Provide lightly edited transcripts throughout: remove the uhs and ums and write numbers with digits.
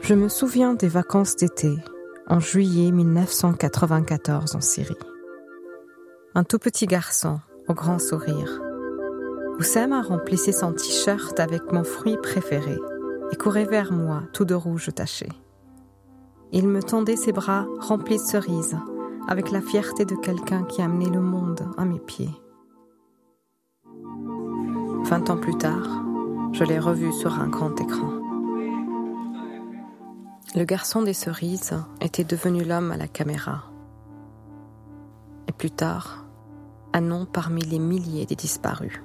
Je me souviens des vacances d'été, en juillet 1994 en Syrie. Un tout petit garçon, au grand sourire. Oussama remplissait son t-shirt avec mon fruit préféré et courait vers moi, tout de rouge taché. Il me tendait ses bras remplis de cerises, avec la fierté de quelqu'un qui amenait le monde à mes pieds. 20 ans plus tard, je l'ai revu sur un grand écran. Le garçon des cerises était devenu l'homme à la caméra. Et plus tard, un nom parmi les milliers des disparus.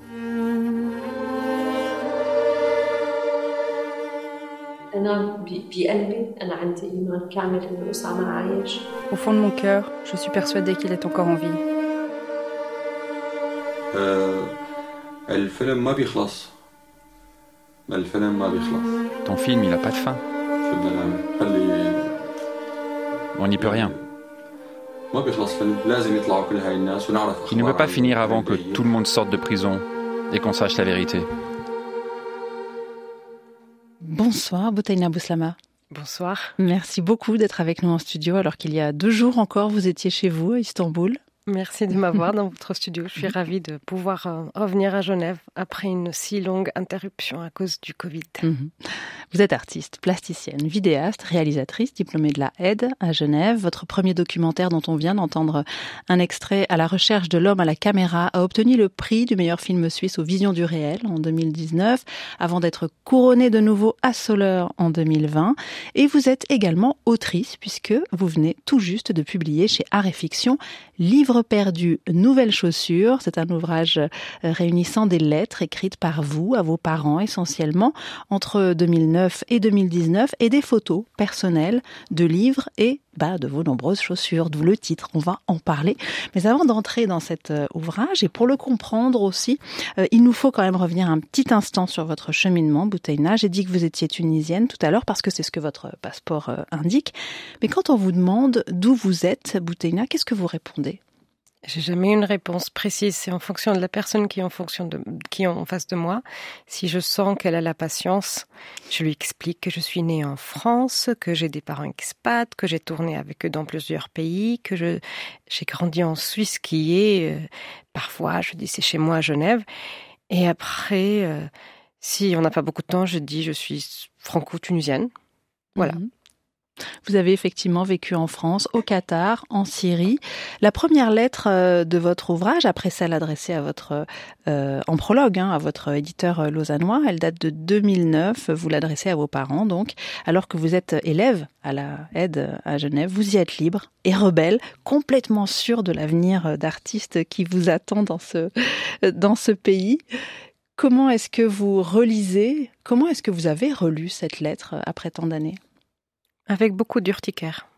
Au fond de mon cœur, je suis persuadée qu'il est encore en vie. Ton film, il n'a pas de fin. On n'y peut rien. Il ne peut pas finir avant que tout le monde sorte de prison et qu'on sache la vérité. Bonsoir Boutaina Bouslama. Bonsoir. Merci beaucoup d'être avec nous en studio alors qu'il y a 2 jours encore vous étiez chez vous à Istanbul. Merci de m'avoir dans votre studio. Je suis ravie de pouvoir revenir à Genève après une si longue interruption à cause du Covid. Vous êtes artiste, plasticienne, vidéaste, réalisatrice, diplômée de la Aide à Genève. Votre premier documentaire dont on vient d'entendre un extrait, À la recherche de l'homme à la caméra, a obtenu le prix du meilleur film suisse aux Visions du réel en 2019, avant d'être couronné de nouveau à Soleure en 2020. Et vous êtes également autrice puisque vous venez tout juste de publier chez Art et Fiction Livre perdu, nouvelles chaussures. C'est un ouvrage réunissant des lettres écrites par vous, à vos parents essentiellement, entre 2009 et 2019, et des photos personnelles de livres et de vos nombreuses chaussures, d'où le titre, on va en parler. Mais avant d'entrer dans cet ouvrage, et pour le comprendre aussi, il nous faut quand même revenir un petit instant sur votre cheminement, Boutaina. J'ai dit que vous étiez tunisienne tout à l'heure, parce que c'est ce que votre passeport indique. Mais quand on vous demande d'où vous êtes, Boutaina, qu'est-ce que vous répondez ? J'ai jamais une réponse précise. C'est en fonction de la personne qui est en face de moi. Si je sens qu'elle a la patience, je lui explique que je suis née en France, que j'ai des parents expats, que j'ai tourné avec eux dans plusieurs pays, que j'ai grandi en Suisse, qui est parfois, je dis c'est chez moi à Genève. Et après, si on n'a pas beaucoup de temps, je dis je suis franco-tunisienne. Voilà. Vous avez effectivement vécu en France, au Qatar, en Syrie. La première lettre de votre ouvrage, après celle adressée à votre, en prologue, à votre éditeur lausannois, elle date de 2009. Vous l'adressez à vos parents, donc, alors que vous êtes élève à la Aide à Genève. Vous y êtes libre et rebelle, complètement sûr de l'avenir d'artiste qui vous attend dans ce pays. Comment est-ce que vous relisez, comment est-ce que vous avez relu cette lettre après tant d'années ? Avec beaucoup d'urticaire.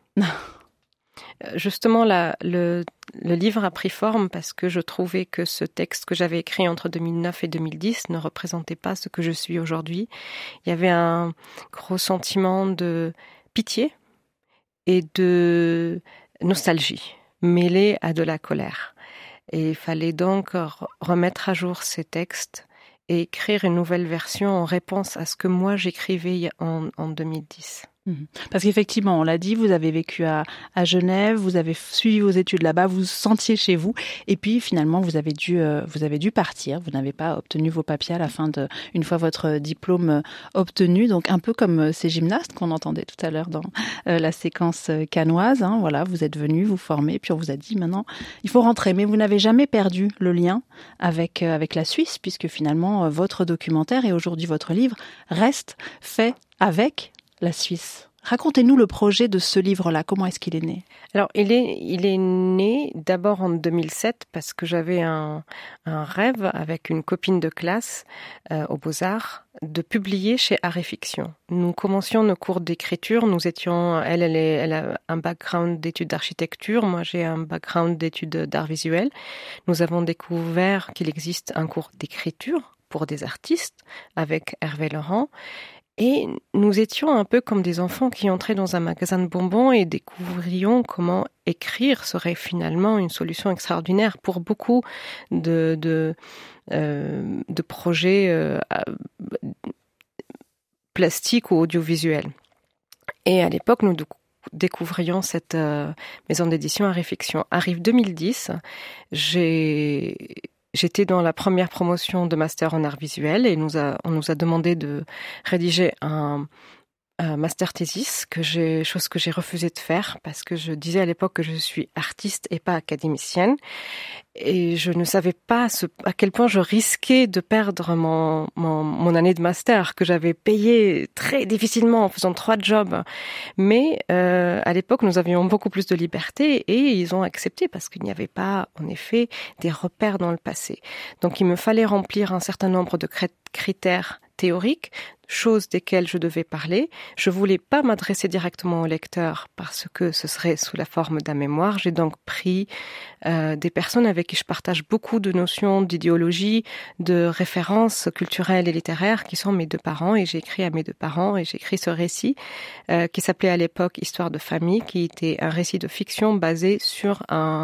Justement, le livre a pris forme parce que je trouvais que ce texte que j'avais écrit entre 2009 et 2010 ne représentait pas ce que je suis aujourd'hui. Il y avait un gros sentiment de pitié et de nostalgie mêlé à de la colère. Et il fallait donc remettre à jour ces textes et écrire une nouvelle version en réponse à ce que moi j'écrivais en 2010. Parce qu'effectivement, on l'a dit, vous avez vécu à Genève, vous avez suivi vos études là-bas, vous vous sentiez chez vous, et puis finalement vous avez dû partir. Vous n'avez pas obtenu vos papiers à la fin une fois votre diplôme obtenu. Donc un peu comme ces gymnastes qu'on entendait tout à l'heure dans la séquence cannoise. Voilà, vous êtes venus vous former, puis on vous a dit maintenant il faut rentrer. Mais vous n'avez jamais perdu le lien avec la Suisse, puisque finalement votre documentaire et aujourd'hui votre livre reste fait avec la Suisse. Racontez-nous le projet de ce livre-là. Comment est-ce qu'il est né ? Alors, il est né d'abord en 2007 parce que j'avais un rêve avec une copine de classe aux Beaux-Arts de publier chez Art et Fiction. Nous commencions nos cours d'écriture. Nous étions, elle a un background d'études d'architecture. Moi, j'ai un background d'études d'art visuel. Nous avons découvert qu'il existe un cours d'écriture pour des artistes avec Hervé Laurent. Et nous étions un peu comme des enfants qui entraient dans un magasin de bonbons et découvrions comment écrire serait finalement une solution extraordinaire pour beaucoup de projets plastiques ou audiovisuels. Et à l'époque, nous découvrions cette maison d'édition Aréfiction. Arrive 2010, j'étais dans la première promotion de master en art visuel et on nous a demandé de rédiger un master thesis, chose que j'ai refusé de faire parce que je disais à l'époque que je suis artiste et pas académicienne. Et je ne savais pas à quel point je risquais de perdre mon année de master que j'avais payée très difficilement en faisant 3 jobs. Mais à l'époque, nous avions beaucoup plus de liberté et ils ont accepté parce qu'il n'y avait pas, en effet, des repères dans le passé. Donc il me fallait remplir un certain nombre de critères théoriques, choses desquelles je devais parler. Je voulais pas m'adresser directement au lecteur parce que ce serait sous la forme d'un mémoire. J'ai donc pris des personnes avec qui je partage beaucoup de notions d'idéologie, de références culturelles et littéraires qui sont mes 2 parents et j'ai écrit à mes 2 parents et j'ai écrit ce récit qui s'appelait à l'époque Histoire de famille, qui était un récit de fiction basé sur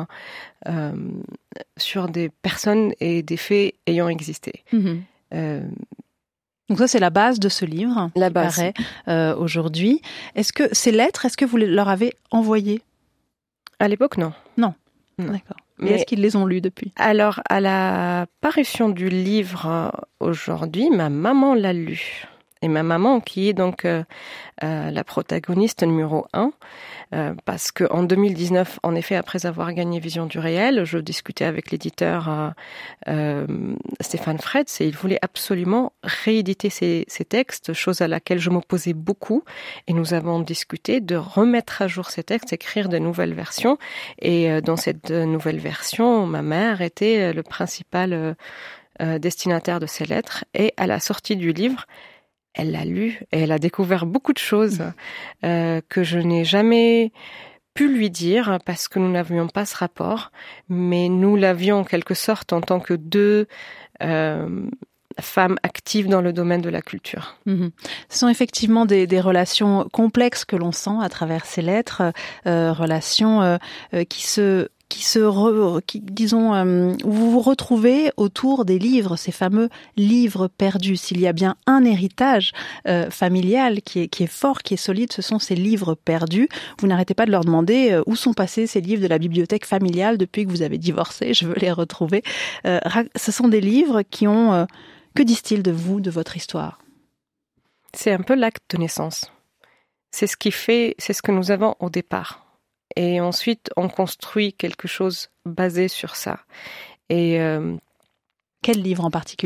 sur des personnes et des faits ayant existé. Donc ça, c'est la base de ce livre qui paraît aujourd'hui. Est-ce que ces lettres, est-ce que vous leur avez envoyées ? À l'époque, non. Non. D'accord. Mais est-ce qu'ils les ont lues depuis ? Alors, à la parution du livre aujourd'hui, ma maman l'a lu. Et ma maman, qui est donc la protagoniste numéro 1, parce que en 2019, en effet, après avoir gagné Vision du réel, je discutais avec l'éditeur Stéphane Fretz et il voulait absolument rééditer ces textes, chose à laquelle je m'opposais beaucoup. Et nous avons discuté de remettre à jour ces textes, écrire de nouvelles versions. Et dans cette nouvelle version, ma mère était le principal destinataire de ces lettres. Et à la sortie du livre, elle l'a lu et elle a découvert beaucoup de choses que je n'ai jamais pu lui dire parce que nous n'avions pas ce rapport, mais nous l'avions en quelque sorte en tant que 2 femmes actives dans le domaine de la culture. Ce sont effectivement des relations complexes que l'on sent à travers ces lettres, relations où vous vous retrouvez autour des livres, ces fameux livres perdus. S'il y a bien un héritage familial qui est fort, qui est solide, ce sont ces livres perdus. Vous n'arrêtez pas de leur demander où sont passés ces livres de la bibliothèque familiale depuis que vous avez divorcé, je veux les retrouver. Ce sont des livres qui ont... que disent-ils de vous, de votre histoire ? C'est un peu l'acte de naissance. C'est ce que nous avons au départ. Et ensuite, on construit quelque chose basé sur ça. Et quel livre en particulier ?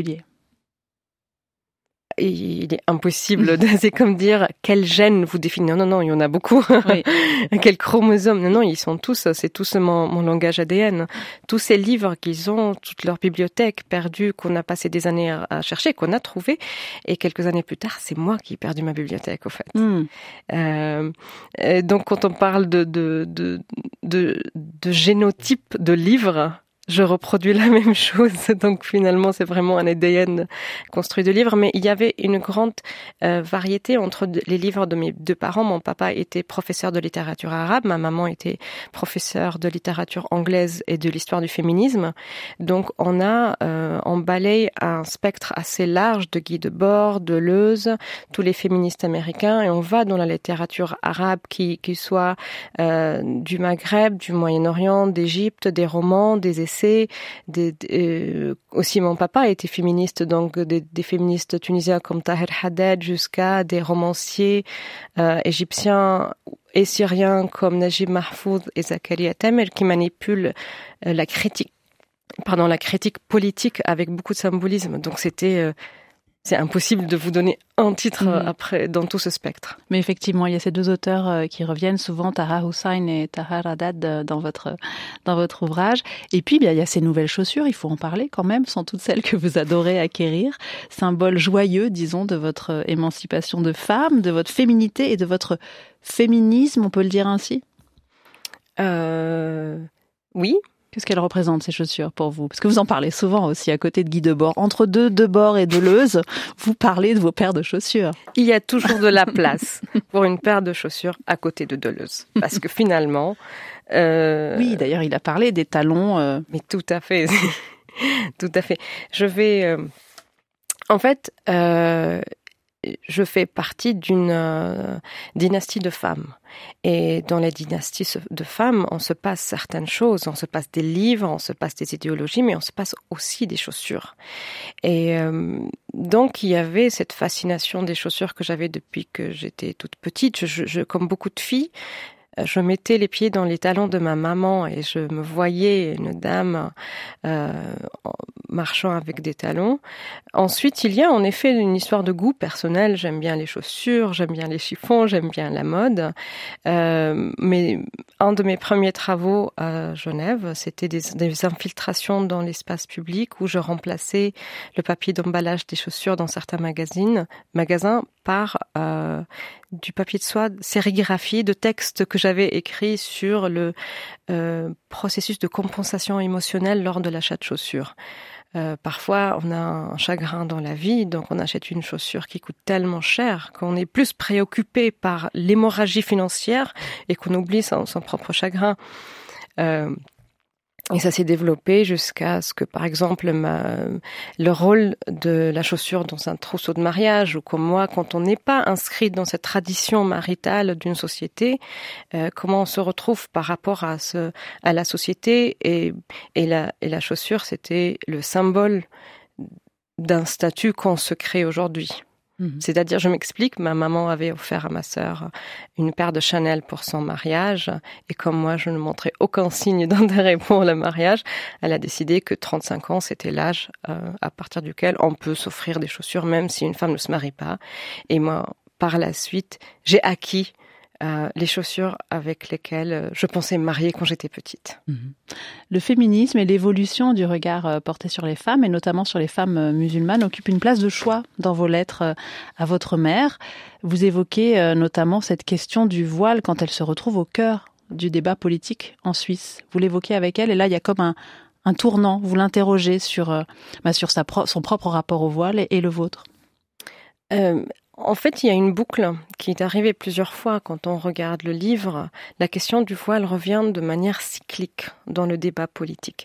Il est impossible c'est comme dire quel gène vous définit. Non, il y en a beaucoup. Oui. Quel chromosome. Non, ils sont tous, c'est tous mon langage ADN. Tous ces livres qu'ils ont, toute leur bibliothèque perdue, qu'on a passé des années à chercher, qu'on a trouvé. Et quelques années plus tard, c'est moi qui ai perdu ma bibliothèque, au fait. Donc, quand on parle de génotype de livres, je reproduis la même chose, donc finalement c'est vraiment un ADN construit de livres, mais il y avait une grande variété entre les livres de mes 2 parents. Mon papa était professeur de littérature arabe, ma maman était professeure de littérature anglaise et de l'histoire du féminisme, donc on balaye un spectre assez large de Guy Debord, Deleuze, tous les féministes américains, et on va dans la littérature arabe qui soit du Maghreb, du Moyen-Orient, d'Égypte, des romans, des essais, aussi mon papa était féministe, donc des féministes tunisiens comme Tahir Haddad jusqu'à des romanciers égyptiens et syriens comme Najib Mahfouz et Zakaria Tamer qui manipulent la critique politique avec beaucoup de symbolisme. Donc c'est impossible de vous donner un titre après dans tout ce spectre. Mais effectivement, il y a ces 2 auteurs qui reviennent souvent, Taha Hussein et Tahar Haddad dans votre ouvrage. Et puis, il y a ces nouvelles chaussures, il faut en parler quand même, sont toutes celles que vous adorez acquérir. Symbole joyeux, disons, de votre émancipation de femme, de votre féminité et de votre féminisme, on peut le dire ainsi ? Oui. Qu'est-ce qu'elles représentent, ces chaussures, pour vous ? Parce que vous en parlez souvent aussi, à côté de Guy Debord. Entre Debord et Deleuze, vous parlez de vos paires de chaussures. Il y a toujours de la place pour une paire de chaussures à côté de Deleuze. Parce que finalement... Oui, d'ailleurs, il a parlé des talons... Mais tout à fait. Tout à fait. Je vais... En fait... je fais partie d'une dynastie de femmes. Et dans les dynasties de femmes, on se passe certaines choses. On se passe des livres, on se passe des idéologies, mais on se passe aussi des chaussures. Et donc, il y avait cette fascination des chaussures que j'avais depuis que j'étais toute petite. Comme beaucoup de filles, je mettais les pieds dans les talons de ma maman et je me voyais une dame marchant avec des talons. Ensuite, il y a en effet une histoire de goût personnel. J'aime bien les chaussures, j'aime bien les chiffons, j'aime bien la mode. Mais un de mes premiers travaux à Genève, c'était des infiltrations dans l'espace public où je remplaçais le papier d'emballage des chaussures dans certains magasins par du papier de soie sérigraphié de textes que j'avais écrits sur le processus de compensation émotionnelle lors de l'achat de chaussures. Parfois, on a un chagrin dans la vie, donc on achète une chaussure qui coûte tellement cher qu'on est plus préoccupé par l'hémorragie financière et qu'on oublie son propre chagrin. Et ça s'est développé jusqu'à ce que, par exemple, le rôle de la chaussure dans un trousseau de mariage, ou comme moi, quand on n'est pas inscrit dans cette tradition maritale d'une société, comment on se retrouve par rapport à la société, et la chaussure, c'était le symbole d'un statut qu'on se crée aujourd'hui. C'est-à-dire, je m'explique, ma maman avait offert à ma sœur une paire de Chanel pour son mariage, et comme moi, je ne montrais aucun signe d'intérêt pour le mariage, elle a décidé que 35 ans, c'était l'âge à partir duquel on peut s'offrir des chaussures, même si une femme ne se marie pas. Et moi, par la suite, j'ai acquis les chaussures avec lesquelles je pensais me marier quand j'étais petite. Le féminisme et l'évolution du regard porté sur les femmes, et notamment sur les femmes musulmanes, occupent une place de choix dans vos lettres à votre mère. Vous évoquez notamment cette question du voile quand elle se retrouve au cœur du débat politique en Suisse. Vous l'évoquez avec elle, et là, il y a comme un tournant. Vous l'interrogez sur son propre rapport au voile et le vôtre. En fait, il y a une boucle qui est arrivée plusieurs fois quand on regarde le livre. La question du voile revient de manière cyclique dans le débat politique.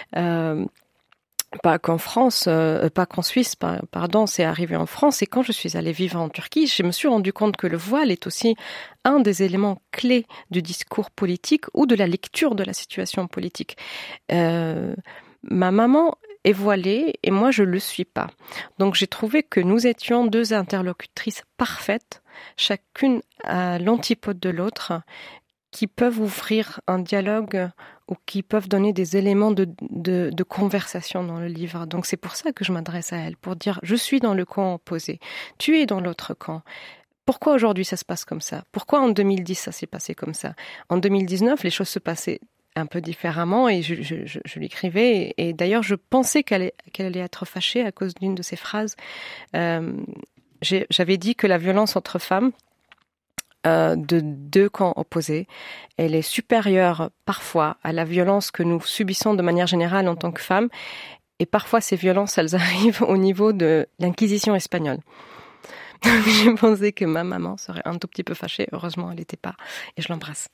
Pas qu'en Suisse, pardon, c'est arrivé en France. Et quand je suis allée vivre en Turquie, je me suis rendu compte que le voile est aussi un des éléments clés du discours politique ou de la lecture de la situation politique. Ma maman est voilée et moi je le suis pas. Donc j'ai trouvé que nous étions deux interlocutrices parfaites, chacune à l'antipode de l'autre, qui peuvent ouvrir un dialogue ou qui peuvent donner des éléments de conversation dans le livre. Donc c'est pour ça que je m'adresse à elle, pour dire je suis dans le camp opposé, tu es dans l'autre camp. Pourquoi aujourd'hui ça se passe comme ça ? Pourquoi en 2010 ça s'est passé comme ça ? En 2019 les choses se passaient un peu différemment, et je l'écrivais, et d'ailleurs je pensais qu'elle allait être fâchée à cause d'une de ses phrases. J'avais dit que la violence entre femmes de deux camps opposés, elle est supérieure parfois à la violence que nous subissons de manière générale en tant que femmes, et parfois ces violences, elles arrivent au niveau de l'Inquisition espagnole. J'ai pensé que ma maman serait un tout petit peu fâchée, heureusement elle n'était pas, et je l'embrasse.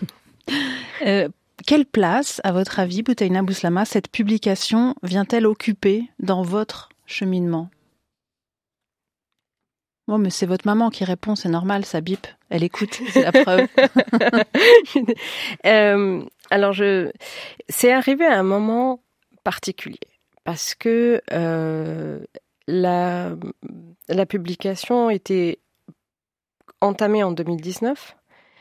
Quelle place, à votre avis, Boutaina Bouslama, cette publication vient-elle occuper dans votre cheminement ? Bon, mais c'est votre maman qui répond, c'est normal, ça bip, elle écoute, c'est la preuve. Alors, c'est arrivé à un moment particulier, parce que la publication était entamée en 2019.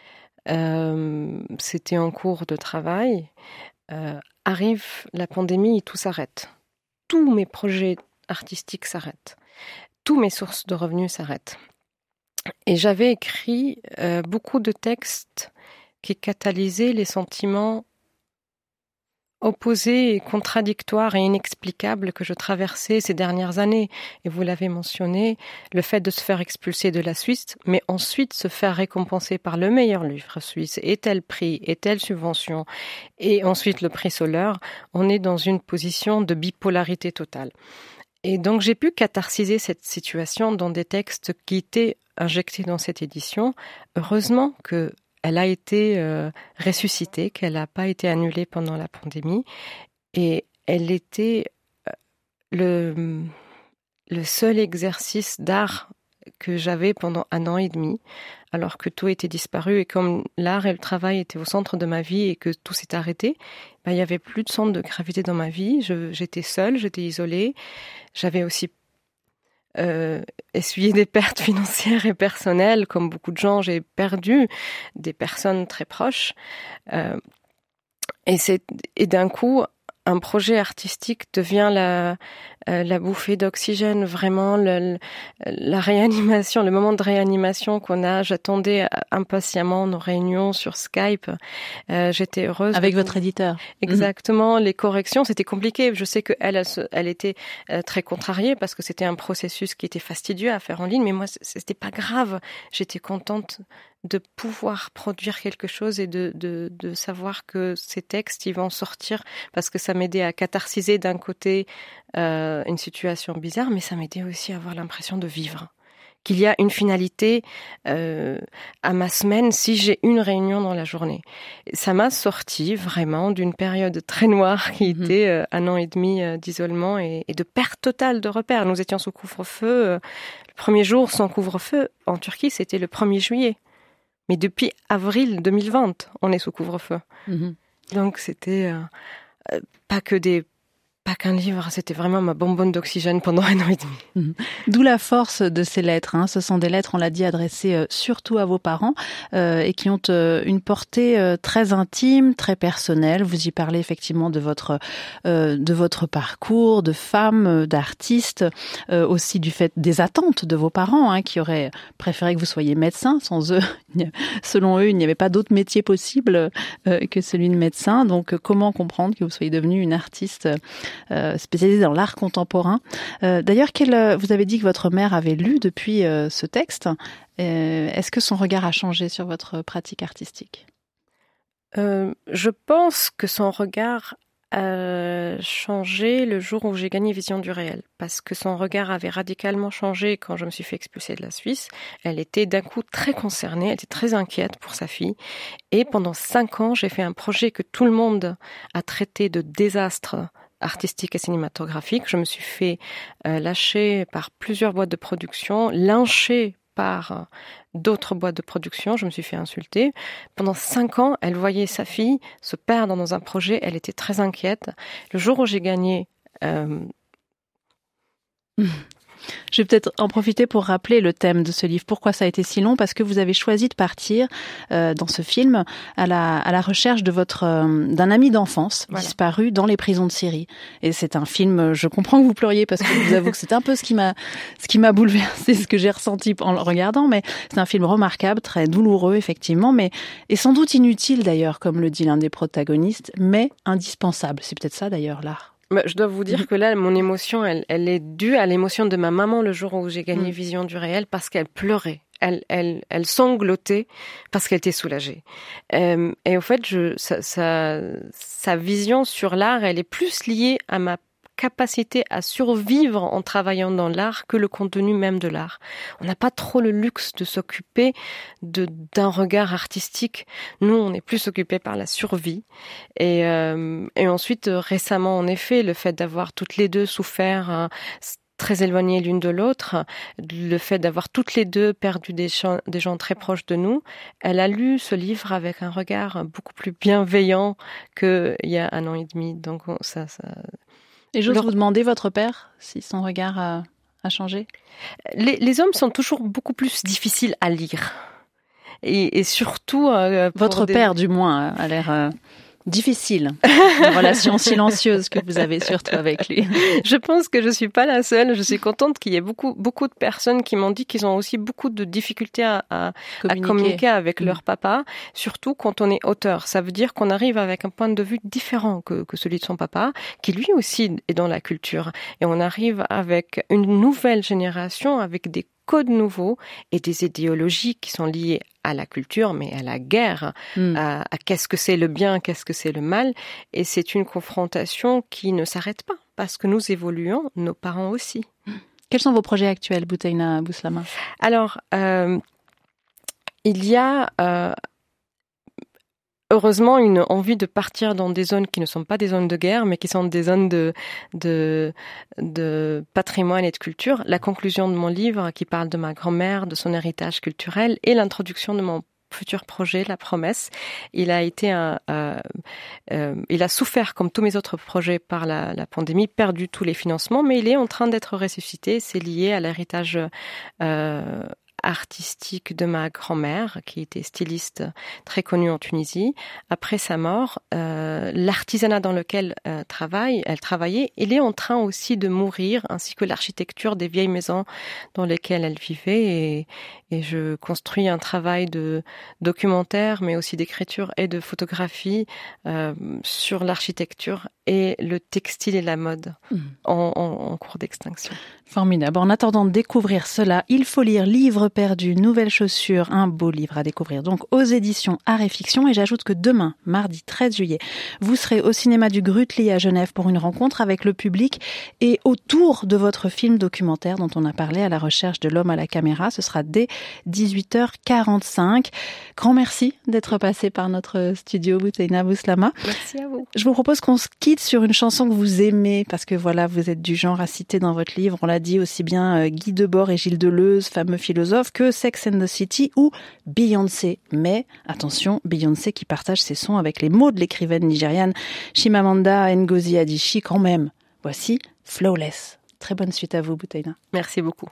C'était en cours de travail. Arrive la pandémie et tout s'arrête. Tous mes projets artistiques s'arrêtent. Tous mes sources de revenus s'arrêtent. Et j'avais écrit beaucoup de textes qui catalysaient les sentiments opposés et contradictoires et inexplicables que je traversais ces dernières années. Et vous l'avez mentionné, le fait de se faire expulser de la Suisse, mais ensuite se faire récompenser par le meilleur livre suisse, et tel prix, et telle subvention, et ensuite le prix Soleure, on est dans une position de bipolarité totale. Et donc j'ai pu catharsiser cette situation dans des textes qui étaient injectés dans cette édition. Heureusement que elle a été ressuscitée, qu'elle n'a pas été annulée pendant la pandémie. Et elle était le seul exercice d'art que j'avais pendant 1 an et demi, alors que tout était disparu et comme l'art et le travail étaient au centre de ma vie et que tout s'est arrêté, il y avait plus de centre de gravité dans ma vie. J'étais seule, j'étais isolée. J'avais aussi essuyé des pertes financières et personnelles, comme beaucoup de gens. J'ai perdu des personnes très proches. Et d'un coup, un projet artistique devient la bouffée d'oxygène, vraiment la réanimation, le moment de réanimation qu'on a. J'attendais impatiemment nos réunions sur Skype. J'étais heureuse. Avec votre éditeur. Exactement. Les corrections, c'était compliqué. Je sais qu'elle était très contrariée parce que c'était un processus qui était fastidieux à faire en ligne, mais moi, c'était pas grave. J'étais contente de pouvoir produire quelque chose et de savoir que ces textes, ils vont sortir parce que ça m'aidait à catharsiser d'un côté une situation bizarre, mais ça m'aidait aussi à avoir l'impression de vivre. Qu'il y a une finalité à ma semaine si j'ai une réunion dans la journée. Ça m'a sorti vraiment d'une période très noire qui était 1 an et demi d'isolement et de perte totale de repères. Nous étions sous couvre-feu. Le premier jour sans couvre-feu en Turquie, c'était le 1er juillet. Mais depuis avril 2020, on est sous couvre-feu. Donc c'était pas qu'un livre, c'était vraiment ma bonbonne d'oxygène pendant 1 an et demi. D'où la force de ces lettres. Ce sont des lettres, on l'a dit, adressées surtout à vos parents et qui ont une portée très intime, très personnelle. Vous y parlez effectivement de votre parcours, de femme, d'artiste, aussi du fait des attentes de vos parents qui auraient préféré que vous soyez médecin. Sans eux, selon eux, il n'y avait pas d'autre métier possible que celui de médecin. Donc, comment comprendre que vous soyez devenue une artiste spécialisée dans l'art contemporain. D'ailleurs, vous avez dit que votre mère avait lu depuis ce texte. Est-ce que son regard a changé sur votre pratique artistique ? Je pense que son regard a changé le jour où j'ai gagné Vision du réel, parce que son regard avait radicalement changé quand je me suis fait expulser de la Suisse. Elle était d'un coup très concernée, elle était très inquiète pour sa fille. Et pendant 5 ans, j'ai fait un projet que tout le monde a traité de désastre artistique et cinématographique. Je me suis fait lâcher par plusieurs boîtes de production, lyncher par d'autres boîtes de production. Je me suis fait insulter. Pendant 5 ans, elle voyait sa fille se perdre dans un projet. Elle était très inquiète. Le jour où j'ai gagné... Je vais peut-être en profiter pour rappeler le thème de ce livre. Pourquoi ça a été si long ? Parce que vous avez choisi de partir dans ce film à la recherche de d'un ami d'enfance disparu dans les prisons de Syrie. Et c'est un film, je comprends que vous pleuriez parce que je vous avoue que c'est un peu ce qui m'a bouleversé, ce que j'ai ressenti en le regardant. Mais c'est un film remarquable, très douloureux effectivement, et sans doute inutile d'ailleurs, comme le dit l'un des protagonistes, mais indispensable. C'est peut-être ça d'ailleurs l'art. Je dois vous dire que là, mon émotion, elle est due à l'émotion de ma maman le jour où j'ai gagné Vision du réel, parce qu'elle pleurait. Elle sanglotait parce qu'elle était soulagée. Et au fait, sa vision sur l'art, elle est plus liée à ma capacité à survivre en travaillant dans l'art que le contenu même de l'art. On n'a pas trop le luxe de s'occuper d'un regard artistique. Nous, on est plus occupés par la survie. Et ensuite, récemment, en effet, le fait d'avoir toutes les deux souffert très éloignées l'une de l'autre, le fait d'avoir toutes les deux perdu des gens très proches de nous, elle a lu ce livre avec un regard beaucoup plus bienveillant qu'il y a 1 an et demi. Donc ça... Et j'ose vous demander, votre père, si son regard a changé ? Les hommes sont toujours beaucoup plus difficiles à lire. Et surtout... Votre père, du moins, a l'air... difficile, une relation silencieuse que vous avez surtout avec lui. Je pense que je suis pas la seule. Je suis contente qu'il y ait beaucoup de personnes qui m'ont dit qu'ils ont aussi beaucoup de difficultés à communiquer avec leur papa, surtout quand on est auteur. Ça veut dire qu'on arrive avec un point de vue différent que celui de son papa, qui lui aussi est dans la culture. Et on arrive avec une nouvelle génération, avec des codes nouveaux et des idéologies qui sont liées à la culture, mais à la guerre, à qu'est-ce que c'est le bien, qu'est-ce que c'est le mal. Et c'est une confrontation qui ne s'arrête pas, parce que nous évoluons, nos parents aussi. Quels sont vos projets actuels, Boutaina Bouslama ? Alors, il y a... heureusement une envie de partir dans des zones qui ne sont pas des zones de guerre, mais qui sont des zones de patrimoine et de culture. La conclusion de mon livre, qui parle de ma grand-mère, de son héritage culturel, et l'introduction de mon futur projet, La Promesse. Il a souffert, comme tous mes autres projets, par la pandémie, perdu tous les financements, mais il est en train d'être ressuscité. C'est lié à l'héritage artistique de ma grand-mère, qui était styliste très connue en Tunisie. Après sa mort, l'artisanat dans lequel elle travaillait, il est en train aussi de mourir, ainsi que l'architecture des vieilles maisons dans lesquelles elle vivait. Et je construis un travail de documentaire, mais aussi d'écriture et de photographie sur l'architecture et le textile et la mode en cours d'extinction. Formidable. En attendant de découvrir cela, il faut lire Livre perdu, nouvelles chaussures, un beau livre à découvrir donc aux éditions Art et Fiction. Et j'ajoute que demain, mardi 13 juillet, vous serez au cinéma du Grutli à Genève pour une rencontre avec le public et autour de votre film documentaire dont on a parlé, À la recherche de l'homme à la caméra. Ce sera dès 18h45. Grand merci d'être passé par notre studio, Boutaina Bouslama. Merci à vous. Je vous propose qu'on se quitte sur une chanson que vous aimez, parce que voilà, vous êtes du genre à citer dans votre livre, on l'a dit, aussi bien Guy Debord et Gilles Deleuze, fameux philosophes, que Sex and the City ou Beyoncé. Mais attention, Beyoncé qui partage ses sons avec les mots de l'écrivaine nigériane Chimamanda Ngozi Adichie quand même. Voici Flawless. Très bonne suite à vous, Boutaina. Merci beaucoup.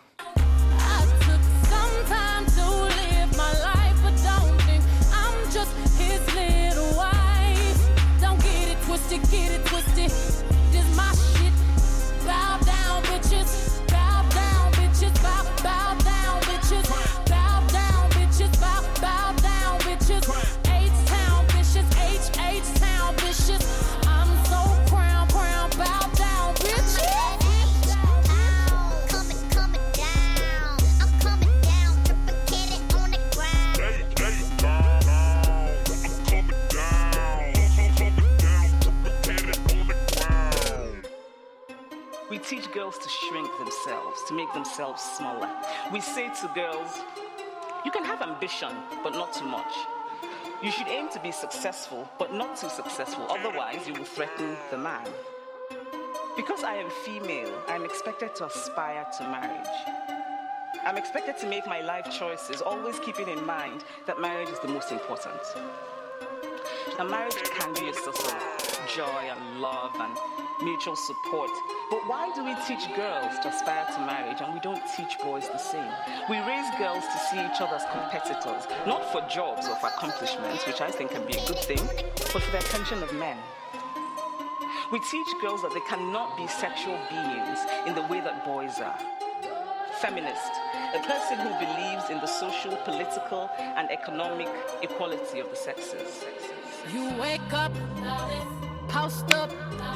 We teach girls to shrink themselves, to make themselves smaller. We say to girls, you can have ambition, but not too much. You should aim to be successful, but not too successful, otherwise you will threaten the man. Because I am female, I'm expected to aspire to marriage. I'm expected to make my life choices, always keeping in mind that marriage is the most important. Now, marriage can be a source of joy and love and mutual support. But why do we teach girls to aspire to marriage and we don't teach boys the same? We raise girls to see each other as competitors, not for jobs or for accomplishments, which I think can be a good thing, but for the attention of men. We teach girls that they cannot be sexual beings in the way that boys are. Feminist, a person who believes in the social, political, and economic equality of the sexes. You wake up, post up,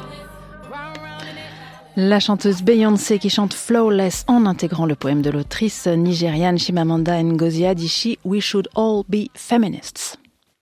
La chanteuse Beyoncé qui chante Flawless en intégrant le poème de l'autrice nigériane Chimamanda Ngozi Adichie, We Should All Be Feminists.